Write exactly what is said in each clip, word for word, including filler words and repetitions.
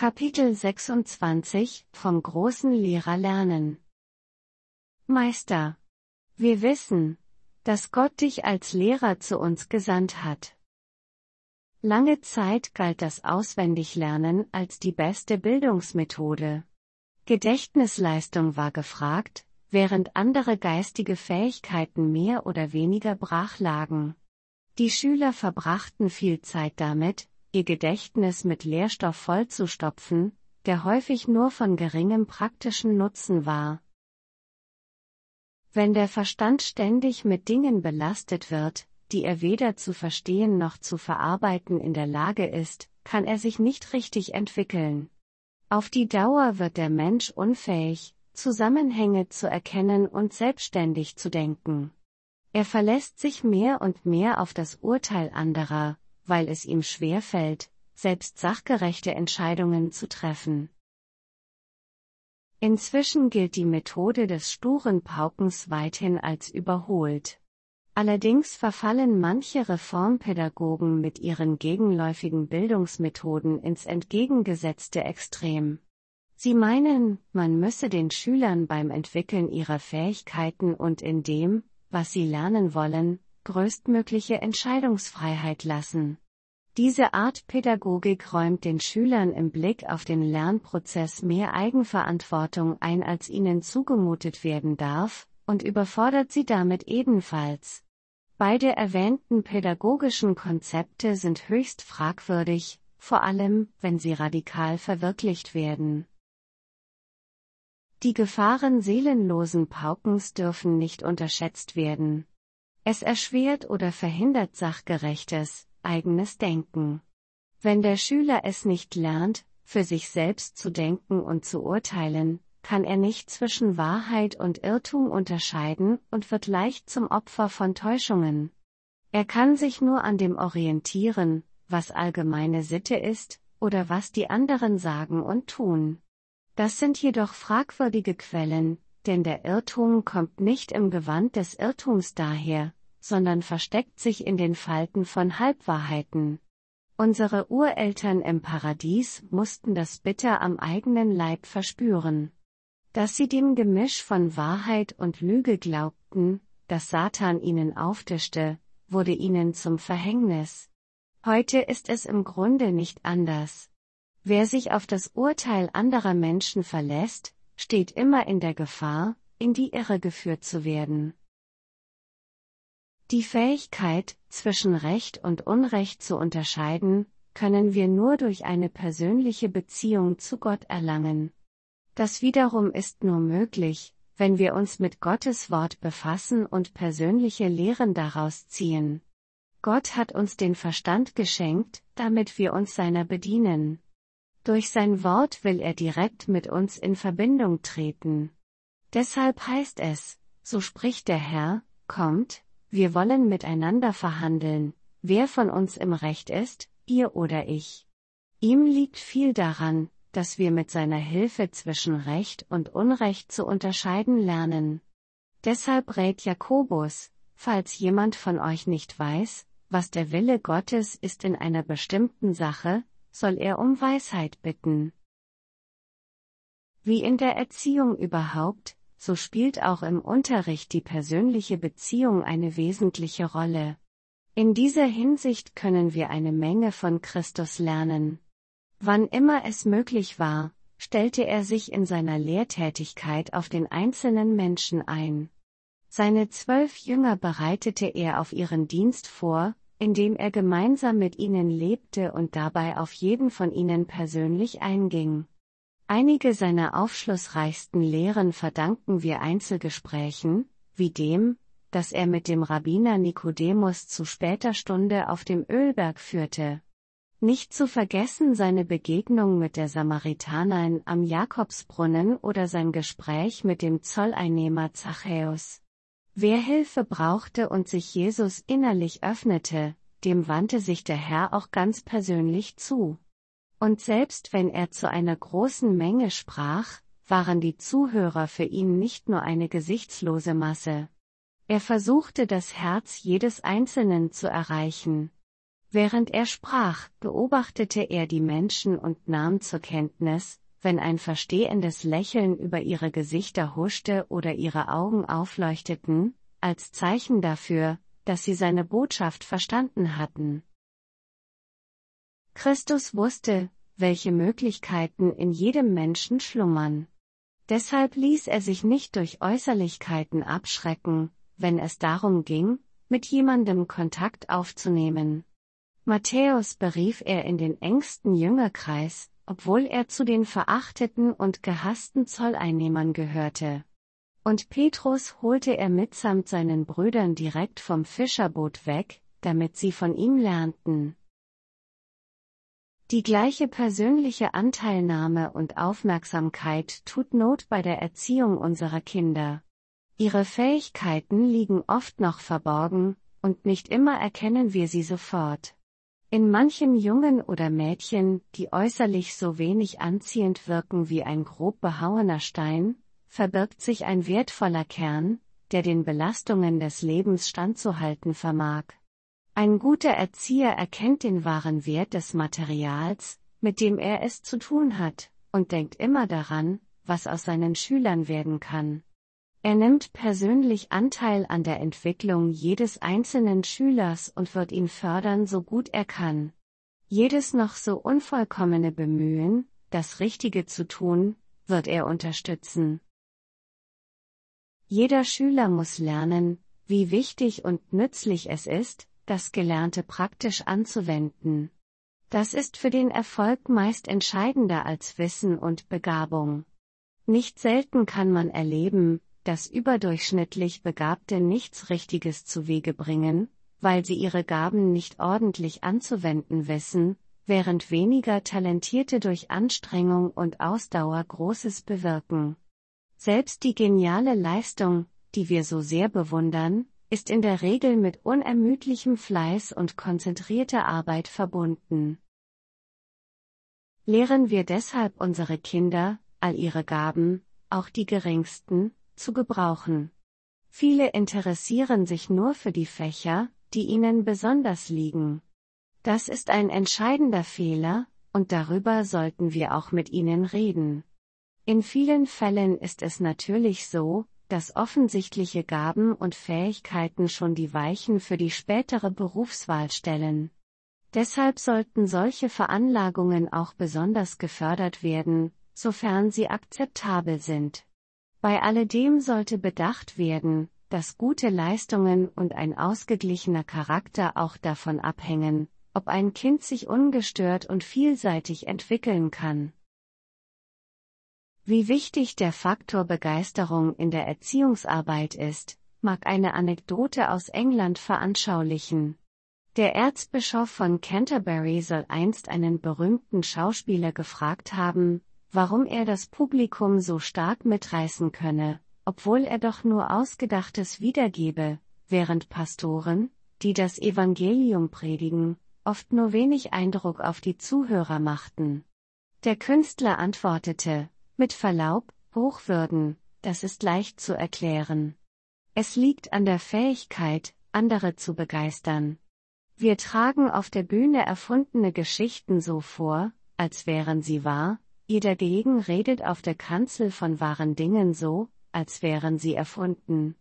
Kapitel sechsundzwanzig Vom großen Lehrer lernen. Meister, wir wissen, dass Gott dich als Lehrer zu uns gesandt hat. Lange Zeit galt das Auswendiglernen als die beste Bildungsmethode. Gedächtnisleistung war gefragt, während andere geistige Fähigkeiten mehr oder weniger brach lagen. Die Schüler verbrachten viel Zeit damit, ihr Gedächtnis mit Lehrstoff vollzustopfen, der häufig nur von geringem praktischen Nutzen war. Wenn der Verstand ständig mit Dingen belastet wird, die er weder zu verstehen noch zu verarbeiten in der Lage ist, kann er sich nicht richtig entwickeln. Auf die Dauer wird der Mensch unfähig, Zusammenhänge zu erkennen und selbstständig zu denken. Er verlässt sich mehr und mehr auf das Urteil anderer, weil es ihm schwerfällt, selbst sachgerechte Entscheidungen zu treffen. Inzwischen gilt die Methode des sturen Paukens weithin als überholt. Allerdings verfallen manche Reformpädagogen mit ihren gegenläufigen Bildungsmethoden ins entgegengesetzte Extrem. Sie meinen, man müsse den Schülern beim Entwickeln ihrer Fähigkeiten und in dem, was sie lernen wollen, größtmögliche Entscheidungsfreiheit lassen. Diese Art Pädagogik räumt den Schülern im Blick auf den Lernprozess mehr Eigenverantwortung ein, als ihnen zugemutet werden darf, und überfordert sie damit ebenfalls. Beide erwähnten pädagogischen Konzepte sind höchst fragwürdig, vor allem, wenn sie radikal verwirklicht werden. Die Gefahren seelenlosen Paukens dürfen nicht unterschätzt werden. Es erschwert oder verhindert sachgerechtes, eigenes Denken. Wenn der Schüler es nicht lernt, für sich selbst zu denken und zu urteilen, kann er nicht zwischen Wahrheit und Irrtum unterscheiden und wird leicht zum Opfer von Täuschungen. Er kann sich nur an dem orientieren, was allgemeine Sitte ist, oder was die anderen sagen und tun. Das sind jedoch fragwürdige Quellen, denn der Irrtum kommt nicht im Gewand des Irrtums daher, sondern versteckt sich in den Falten von Halbwahrheiten. Unsere Ureltern im Paradies mussten das bitter am eigenen Leib verspüren. Dass sie dem Gemisch von Wahrheit und Lüge glaubten, das Satan ihnen auftischte, wurde ihnen zum Verhängnis. Heute ist es im Grunde nicht anders. Wer sich auf das Urteil anderer Menschen verlässt, steht immer in der Gefahr, in die Irre geführt zu werden. Die Fähigkeit, zwischen Recht und Unrecht zu unterscheiden, können wir nur durch eine persönliche Beziehung zu Gott erlangen. Das wiederum ist nur möglich, wenn wir uns mit Gottes Wort befassen und persönliche Lehren daraus ziehen. Gott hat uns den Verstand geschenkt, damit wir uns seiner bedienen. Durch sein Wort will er direkt mit uns in Verbindung treten. Deshalb heißt es, so spricht der Herr, kommt, wir wollen miteinander verhandeln, wer von uns im Recht ist, ihr oder ich. Ihm liegt viel daran, dass wir mit seiner Hilfe zwischen Recht und Unrecht zu unterscheiden lernen. Deshalb rät Jakobus, falls jemand von euch nicht weiß, was der Wille Gottes ist in einer bestimmten Sache, soll er um Weisheit bitten. Wie in der Erziehung überhaupt, so spielt auch im Unterricht die persönliche Beziehung eine wesentliche Rolle. In dieser Hinsicht können wir eine Menge von Christus lernen. Wann immer es möglich war, stellte er sich in seiner Lehrtätigkeit auf den einzelnen Menschen ein. Seine zwölf Jünger bereitete er auf ihren Dienst vor, indem er gemeinsam mit ihnen lebte und dabei auf jeden von ihnen persönlich einging. Einige seiner aufschlussreichsten Lehren verdanken wir Einzelgesprächen, wie dem, das er mit dem Rabbiner Nikodemus zu später Stunde auf dem Ölberg führte. Nicht zu vergessen seine Begegnung mit der Samaritanerin am Jakobsbrunnen oder sein Gespräch mit dem Zolleinnehmer Zachäus. Wer Hilfe brauchte und sich Jesus innerlich öffnete, dem wandte sich der Herr auch ganz persönlich zu. Und selbst wenn er zu einer großen Menge sprach, waren die Zuhörer für ihn nicht nur eine gesichtslose Masse. Er versuchte das Herz jedes Einzelnen zu erreichen. Während er sprach, beobachtete er die Menschen und nahm zur Kenntnis, wenn ein verstehendes Lächeln über ihre Gesichter huschte oder ihre Augen aufleuchteten, als Zeichen dafür, dass sie seine Botschaft verstanden hatten. Christus wusste, welche Möglichkeiten in jedem Menschen schlummern. Deshalb ließ er sich nicht durch Äußerlichkeiten abschrecken, wenn es darum ging, mit jemandem Kontakt aufzunehmen. Matthäus berief er in den engsten Jüngerkreis, obwohl er zu den verachteten und gehassten Zolleinnehmern gehörte. Und Petrus holte er mitsamt seinen Brüdern direkt vom Fischerboot weg, damit sie von ihm lernten. Die gleiche persönliche Anteilnahme und Aufmerksamkeit tut Not bei der Erziehung unserer Kinder. Ihre Fähigkeiten liegen oft noch verborgen, und nicht immer erkennen wir sie sofort. In manchem Jungen oder Mädchen, die äußerlich so wenig anziehend wirken wie ein grob behauener Stein, verbirgt sich ein wertvoller Kern, der den Belastungen des Lebens standzuhalten vermag. Ein guter Erzieher erkennt den wahren Wert des Materials, mit dem er es zu tun hat, und denkt immer daran, was aus seinen Schülern werden kann. Er nimmt persönlich Anteil an der Entwicklung jedes einzelnen Schülers und wird ihn fördern, so gut er kann. Jedes noch so unvollkommene Bemühen, das Richtige zu tun, wird er unterstützen. Jeder Schüler muss lernen, wie wichtig und nützlich es ist, das Gelernte praktisch anzuwenden. Das ist für den Erfolg meist entscheidender als Wissen und Begabung. Nicht selten kann man erleben, dass überdurchschnittlich Begabte nichts Richtiges zuwege bringen, weil sie ihre Gaben nicht ordentlich anzuwenden wissen, während weniger Talentierte durch Anstrengung und Ausdauer Großes bewirken. Selbst die geniale Leistung, die wir so sehr bewundern, ist in der Regel mit unermüdlichem Fleiß und konzentrierter Arbeit verbunden. Lehren wir deshalb unsere Kinder, all ihre Gaben, auch die geringsten, zu gebrauchen. Viele interessieren sich nur für die Fächer, die ihnen besonders liegen. Das ist ein entscheidender Fehler, und darüber sollten wir auch mit ihnen reden. In vielen Fällen ist es natürlich so, dass offensichtliche Gaben und Fähigkeiten schon die Weichen für die spätere Berufswahl stellen. Deshalb sollten solche Veranlagungen auch besonders gefördert werden, sofern sie akzeptabel sind. Bei alledem sollte bedacht werden, dass gute Leistungen und ein ausgeglichener Charakter auch davon abhängen, ob ein Kind sich ungestört und vielseitig entwickeln kann. Wie wichtig der Faktor Begeisterung in der Erziehungsarbeit ist, mag eine Anekdote aus England veranschaulichen. Der Erzbischof von Canterbury soll einst einen berühmten Schauspieler gefragt haben, warum er das Publikum so stark mitreißen könne, obwohl er doch nur Ausgedachtes wiedergebe, während Pastoren, die das Evangelium predigen, oft nur wenig Eindruck auf die Zuhörer machten. Der Künstler antwortete: Mit Verlaub, Hochwürden, das ist leicht zu erklären. Es liegt an der Fähigkeit, andere zu begeistern. Wir tragen auf der Bühne erfundene Geschichten so vor, als wären sie wahr, ihr dagegen redet auf der Kanzel von wahren Dingen so, als wären sie erfunden.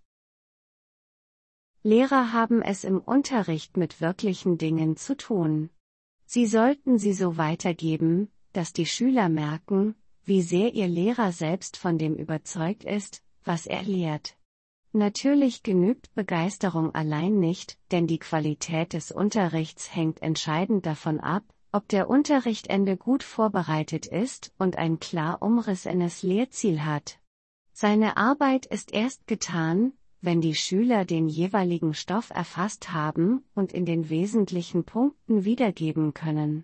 Lehrer haben es im Unterricht mit wirklichen Dingen zu tun. Sie sollten sie so weitergeben, dass die Schüler merken, wie sehr ihr Lehrer selbst von dem überzeugt ist, was er lehrt. Natürlich genügt Begeisterung allein nicht, denn die Qualität des Unterrichts hängt entscheidend davon ab, ob der Unterrichtende gut vorbereitet ist und ein klar umrissenes Lehrziel hat. Seine Arbeit ist erst getan, wenn die Schüler den jeweiligen Stoff erfasst haben und in den wesentlichen Punkten wiedergeben können.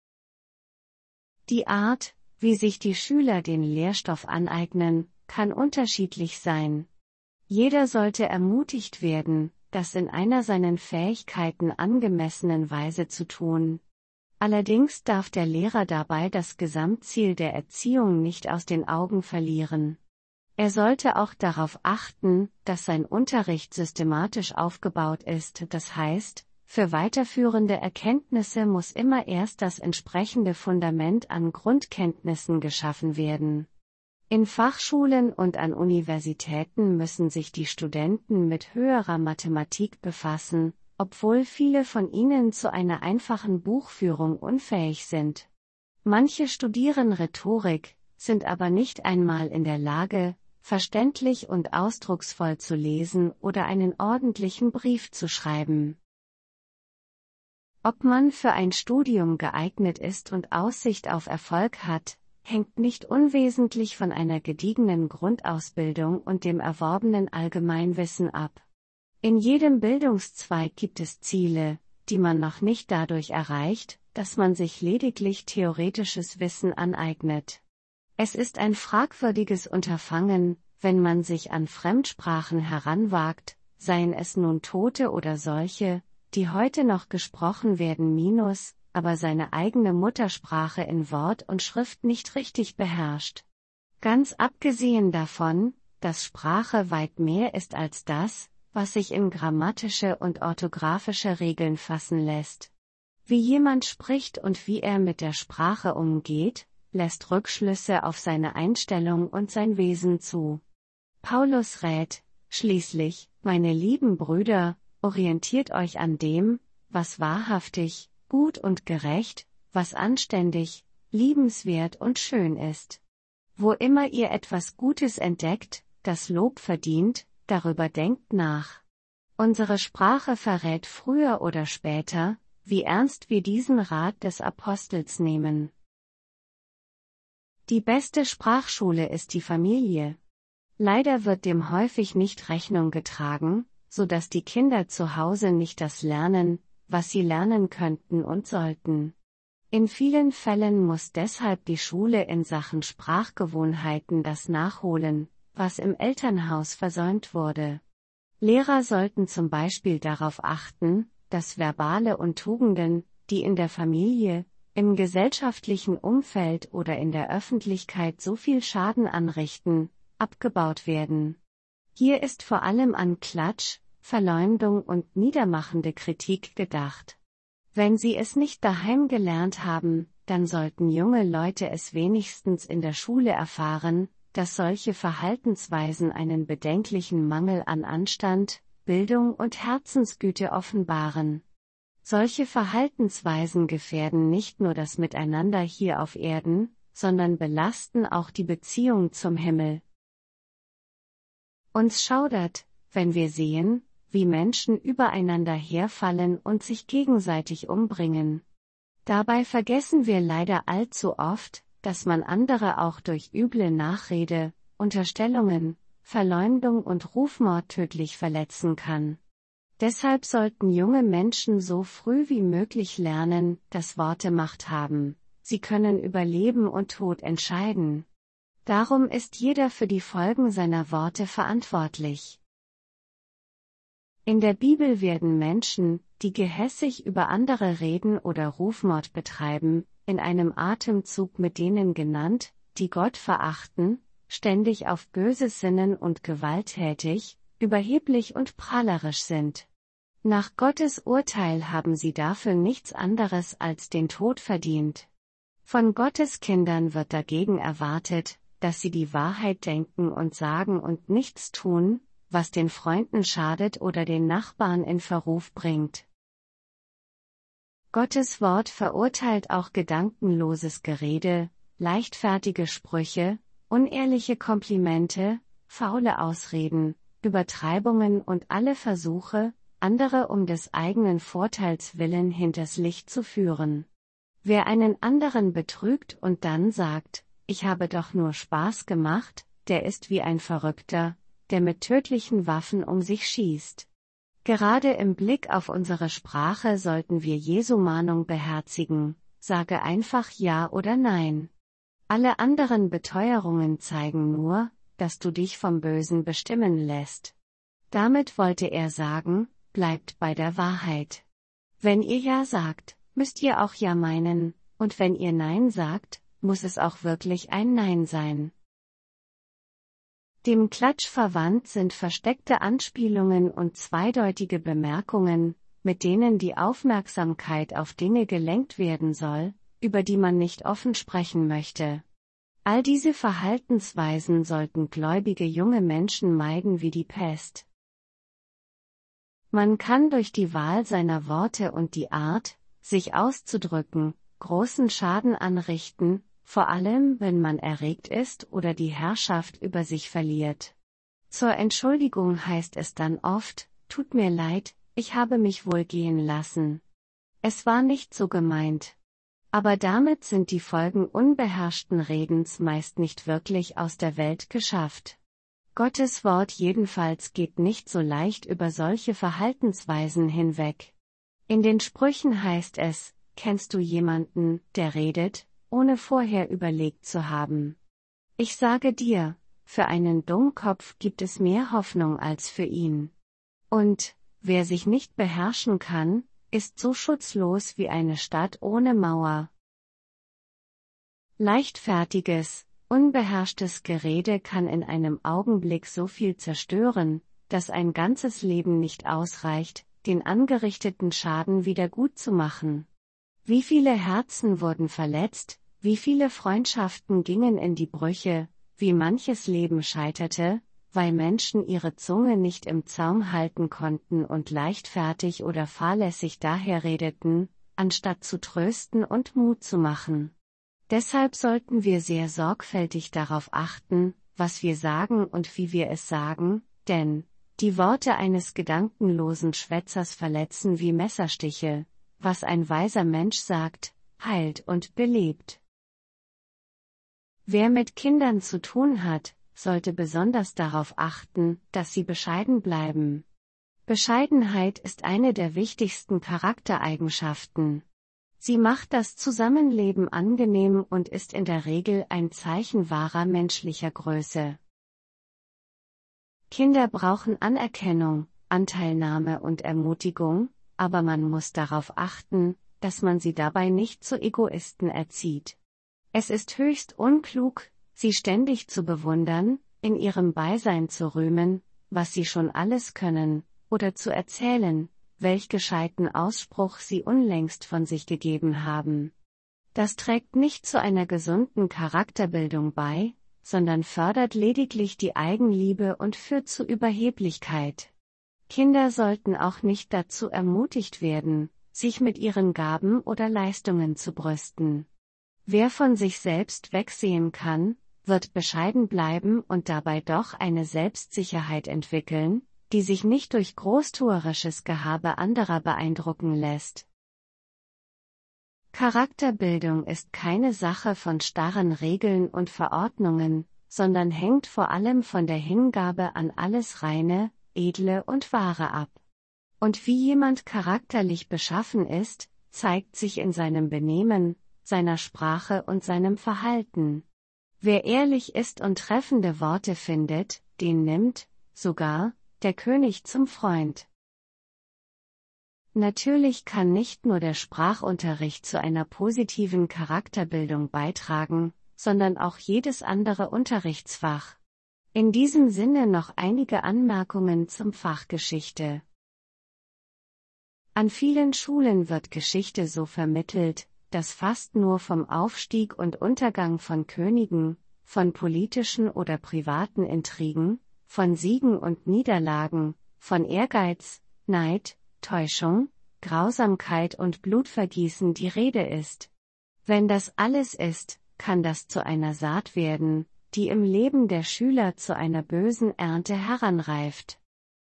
Die Art, wie sich die Schüler den Lehrstoff aneignen, kann unterschiedlich sein. Jeder sollte ermutigt werden, das in einer seinen Fähigkeiten angemessenen Weise zu tun. Allerdings darf der Lehrer dabei das Gesamtziel der Erziehung nicht aus den Augen verlieren. Er sollte auch darauf achten, dass sein Unterricht systematisch aufgebaut ist, das heißt, Für weiterführende Erkenntnisse muss immer erst das entsprechende Fundament an Grundkenntnissen geschaffen werden. In Fachschulen und an Universitäten müssen sich die Studenten mit höherer Mathematik befassen, obwohl viele von ihnen zu einer einfachen Buchführung unfähig sind. Manche studieren Rhetorik, sind aber nicht einmal in der Lage, verständlich und ausdrucksvoll zu lesen oder einen ordentlichen Brief zu schreiben. Ob man für ein Studium geeignet ist und Aussicht auf Erfolg hat, hängt nicht unwesentlich von einer gediegenen Grundausbildung und dem erworbenen Allgemeinwissen ab. In jedem Bildungszweig gibt es Ziele, die man noch nicht dadurch erreicht, dass man sich lediglich theoretisches Wissen aneignet. Es ist ein fragwürdiges Unterfangen, wenn man sich an Fremdsprachen heranwagt, seien es nun tote oder solche, die heute noch gesprochen werden minus, aber seine eigene Muttersprache in Wort und Schrift nicht richtig beherrscht. Ganz abgesehen davon, dass Sprache weit mehr ist als das, was sich in grammatische und orthografische Regeln fassen lässt. Wie jemand spricht und wie er mit der Sprache umgeht, lässt Rückschlüsse auf seine Einstellung und sein Wesen zu. Paulus rät, schließlich, meine lieben Brüder, orientiert euch an dem, was wahrhaftig, gut und gerecht, was anständig, liebenswert und schön ist. Wo immer ihr etwas Gutes entdeckt, das Lob verdient, darüber denkt nach. Unsere Sprache verrät früher oder später, wie ernst wir diesen Rat des Apostels nehmen. Die beste Sprachschule ist die Familie. Leider wird dem häufig nicht Rechnung getragen, so dass die Kinder zu Hause nicht das lernen, was sie lernen könnten und sollten. In vielen Fällen muss deshalb die Schule in Sachen Sprachgewohnheiten das nachholen, was im Elternhaus versäumt wurde. Lehrer sollten zum Beispiel darauf achten, dass Verbale und Tugenden, die in der Familie, im gesellschaftlichen Umfeld oder in der Öffentlichkeit so viel Schaden anrichten, abgebaut werden. Hier ist vor allem an Klatsch, Verleumdung und niedermachende Kritik gedacht. Wenn Sie es nicht daheim gelernt haben, dann sollten junge Leute es wenigstens in der Schule erfahren, dass solche Verhaltensweisen einen bedenklichen Mangel an Anstand, Bildung und Herzensgüte offenbaren. Solche Verhaltensweisen gefährden nicht nur das Miteinander hier auf Erden, sondern belasten auch die Beziehung zum Himmel. Uns schaudert, wenn wir sehen, wie Menschen übereinander herfallen und sich gegenseitig umbringen. Dabei vergessen wir leider allzu oft, dass man andere auch durch üble Nachrede, Unterstellungen, Verleumdung und Rufmord tödlich verletzen kann. Deshalb sollten junge Menschen so früh wie möglich lernen, dass Worte Macht haben. Sie können über Leben und Tod entscheiden. Darum ist jeder für die Folgen seiner Worte verantwortlich. In der Bibel werden Menschen, die gehässig über andere reden oder Rufmord betreiben, in einem Atemzug mit denen genannt, die Gott verachten, ständig auf Böses sinnen und gewalttätig, überheblich und prahlerisch sind. Nach Gottes Urteil haben sie dafür nichts anderes als den Tod verdient. Von Gottes Kindern wird dagegen erwartet, dass sie die Wahrheit denken und sagen und nichts tun, was den Freunden schadet oder den Nachbarn in Verruf bringt. Gottes Wort verurteilt auch gedankenloses Gerede, leichtfertige Sprüche, unehrliche Komplimente, faule Ausreden, Übertreibungen und alle Versuche, andere um des eigenen Vorteils willen hinters Licht zu führen. Wer einen anderen betrügt und dann sagt, ich habe doch nur Spaß gemacht, der ist wie ein Verrückter, der mit tödlichen Waffen um sich schießt. Gerade im Blick auf unsere Sprache sollten wir Jesu Mahnung beherzigen, sage einfach Ja oder Nein. Alle anderen Beteuerungen zeigen nur, dass du dich vom Bösen bestimmen lässt. Damit wollte er sagen, bleibt bei der Wahrheit. Wenn ihr Ja sagt, müsst ihr auch Ja meinen, und wenn ihr Nein sagt, muss es auch wirklich ein Nein sein. Dem Klatsch verwandt sind versteckte Anspielungen und zweideutige Bemerkungen, mit denen die Aufmerksamkeit auf Dinge gelenkt werden soll, über die man nicht offen sprechen möchte. All diese Verhaltensweisen sollten gläubige junge Menschen meiden wie die Pest. Man kann durch die Wahl seiner Worte und die Art, sich auszudrücken, großen Schaden anrichten, vor allem wenn man erregt ist oder die Herrschaft über sich verliert. Zur Entschuldigung heißt es dann oft: Tut mir leid, ich habe mich wohl gehen lassen. Es war nicht so gemeint. Aber damit sind die Folgen unbeherrschten Redens meist nicht wirklich aus der Welt geschafft. Gottes Wort jedenfalls geht nicht so leicht über solche Verhaltensweisen hinweg. In den Sprüchen heißt es: Kennst du jemanden, der redet, ohne vorher überlegt zu haben? Ich sage dir, für einen Dummkopf gibt es mehr Hoffnung als für ihn. Und, wer sich nicht beherrschen kann, ist so schutzlos wie eine Stadt ohne Mauer. Leichtfertiges, unbeherrschtes Gerede kann in einem Augenblick so viel zerstören, dass ein ganzes Leben nicht ausreicht, den angerichteten Schaden wieder gut zu machen. Wie viele Herzen wurden verletzt, wie viele Freundschaften gingen in die Brüche, wie manches Leben scheiterte, weil Menschen ihre Zunge nicht im Zaum halten konnten und leichtfertig oder fahrlässig daherredeten, anstatt zu trösten und Mut zu machen. Deshalb sollten wir sehr sorgfältig darauf achten, was wir sagen und wie wir es sagen, denn die Worte eines gedankenlosen Schwätzers verletzen wie Messerstiche. Was ein weiser Mensch sagt, heilt und belebt. Wer mit Kindern zu tun hat, sollte besonders darauf achten, dass sie bescheiden bleiben. Bescheidenheit ist eine der wichtigsten Charaktereigenschaften. Sie macht das Zusammenleben angenehm und ist in der Regel ein Zeichen wahrer menschlicher Größe. Kinder brauchen Anerkennung, Anteilnahme und Ermutigung, aber man muss darauf achten, dass man sie dabei nicht zu Egoisten erzieht. Es ist höchst unklug, sie ständig zu bewundern, in ihrem Beisein zu rühmen, was sie schon alles können, oder zu erzählen, welch gescheiten Ausspruch sie unlängst von sich gegeben haben. Das trägt nicht zu einer gesunden Charakterbildung bei, sondern fördert lediglich die Eigenliebe und führt zu Überheblichkeit. Kinder sollten auch nicht dazu ermutigt werden, sich mit ihren Gaben oder Leistungen zu brüsten. Wer von sich selbst wegsehen kann, wird bescheiden bleiben und dabei doch eine Selbstsicherheit entwickeln, die sich nicht durch großtuerisches Gehabe anderer beeindrucken lässt. Charakterbildung ist keine Sache von starren Regeln und Verordnungen, sondern hängt vor allem von der Hingabe an alles Reine, Edle und Wahre ab. Und wie jemand charakterlich beschaffen ist, zeigt sich in seinem Benehmen, seiner Sprache und seinem Verhalten. Wer ehrlich ist und treffende Worte findet, den nimmt, sogar, der König zum Freund. Natürlich kann nicht nur der Sprachunterricht zu einer positiven Charakterbildung beitragen, sondern auch jedes andere Unterrichtsfach. In diesem Sinne noch einige Anmerkungen zum Fach Geschichte. An vielen Schulen wird Geschichte so vermittelt, dass fast nur vom Aufstieg und Untergang von Königen, von politischen oder privaten Intrigen, von Siegen und Niederlagen, von Ehrgeiz, Neid, Täuschung, Grausamkeit und Blutvergießen die Rede ist. Wenn das alles ist, kann das zu einer Saat werden, die im Leben der Schüler zu einer bösen Ernte heranreift.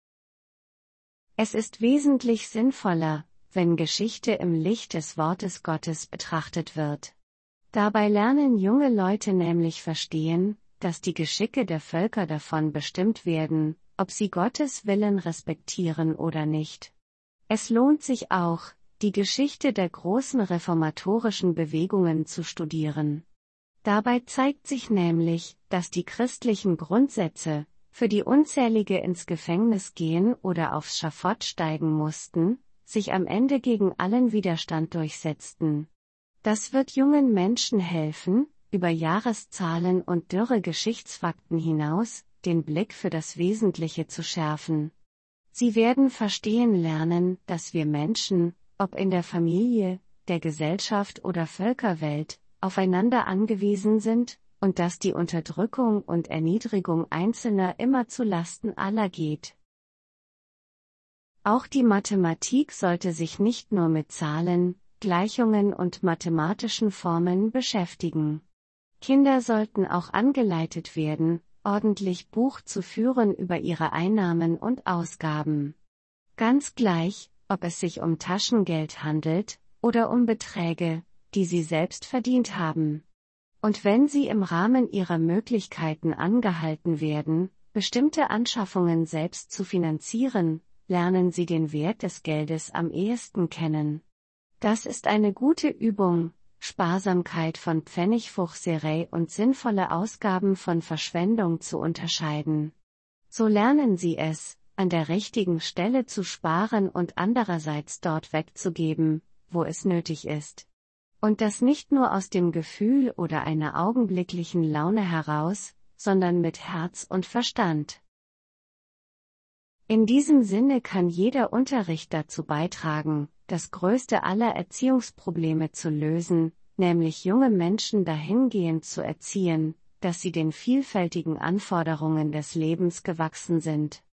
Es ist wesentlich sinnvoller, wenn Geschichte im Licht des Wortes Gottes betrachtet wird. Dabei lernen junge Leute nämlich verstehen, dass die Geschicke der Völker davon bestimmt werden, ob sie Gottes Willen respektieren oder nicht. Es lohnt sich auch, die Geschichte der großen reformatorischen Bewegungen zu studieren. Dabei zeigt sich nämlich, dass die christlichen Grundsätze, für die unzählige ins Gefängnis gehen oder aufs Schafott steigen mussten, sich am Ende gegen allen Widerstand durchsetzten. Das wird jungen Menschen helfen, über Jahreszahlen und dürre Geschichtsfakten hinaus, den Blick für das Wesentliche zu schärfen. Sie werden verstehen lernen, dass wir Menschen, ob in der Familie, der Gesellschaft oder Völkerwelt, aufeinander angewiesen sind, und dass die Unterdrückung und Erniedrigung Einzelner immer zu Lasten aller geht. Auch die Mathematik sollte sich nicht nur mit Zahlen, Gleichungen und mathematischen Formeln beschäftigen. Kinder sollten auch angeleitet werden, ordentlich Buch zu führen über ihre Einnahmen und Ausgaben. Ganz gleich, ob es sich um Taschengeld handelt, oder um Beträge, die sie selbst verdient haben. Und wenn sie im Rahmen ihrer Möglichkeiten angehalten werden, bestimmte Anschaffungen selbst zu finanzieren, lernen sie den Wert des Geldes am ehesten kennen. Das ist eine gute Übung, Sparsamkeit von Pfennigfuchserei und sinnvolle Ausgaben von Verschwendung zu unterscheiden. So lernen sie es, an der richtigen Stelle zu sparen und andererseits dort wegzugeben, wo es nötig ist. Und das nicht nur aus dem Gefühl oder einer augenblicklichen Laune heraus, sondern mit Herz und Verstand. In diesem Sinne kann jeder Unterricht dazu beitragen, das größte aller Erziehungsprobleme zu lösen, nämlich junge Menschen dahingehend zu erziehen, dass sie den vielfältigen Anforderungen des Lebens gewachsen sind.